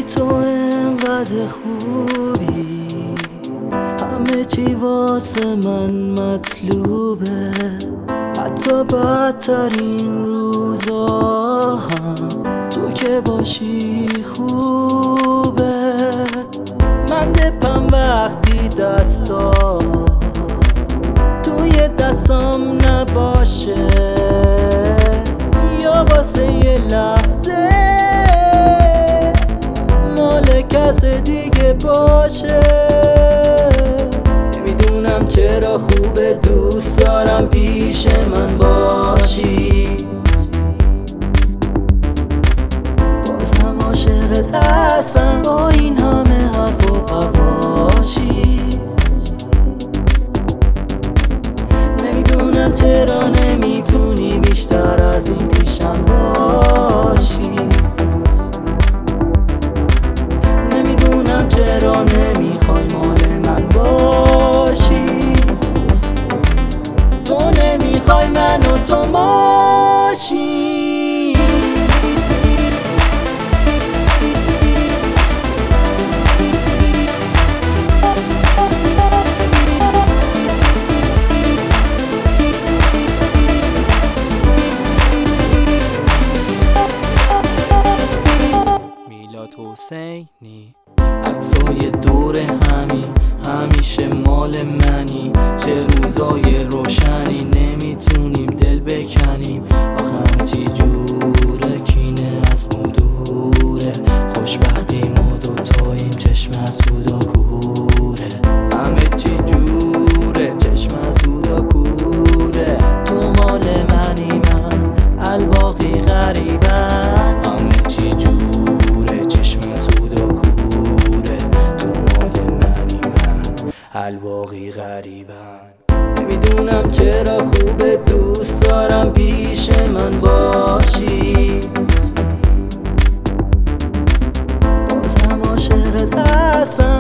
تو انقدر خوبی، همه چی واسه من مطلوبه، حتی بدترین روزا هم تو که باشی خوبه. من دپم وقتی دستا توی دستام نباشه، یا واسه یه لحظه مال کس دیگه باشه. نمیدونم چرا خوبه، دوست دارم پیش من باشی، باز هم عاشقت هستم با این همه حرف و حواشی. نمیدونم چرا نمیتونی بیشتر از این پیشم باشی، نمیدونم چرا نمیخوای مال من باشی. تو نمیخوای من و تو باشی. حسینی عکسای دور همی همیشه مال منی، چه روزای روشنی نمیتونیم دل بکنیم. آخه همه چی جوره، کینه از مو دوره، خوشبختی ما دوتاییم، چشم حسودا کوره. همه چی جوره، چشم حسودا کوره. تو مال منی، من الباقی غریبم. همه چی جوره، الباقی غریبن. نمیدونم چرا خوبه، دوست دارم پیش من باشی، باز هم عاشقت هستم.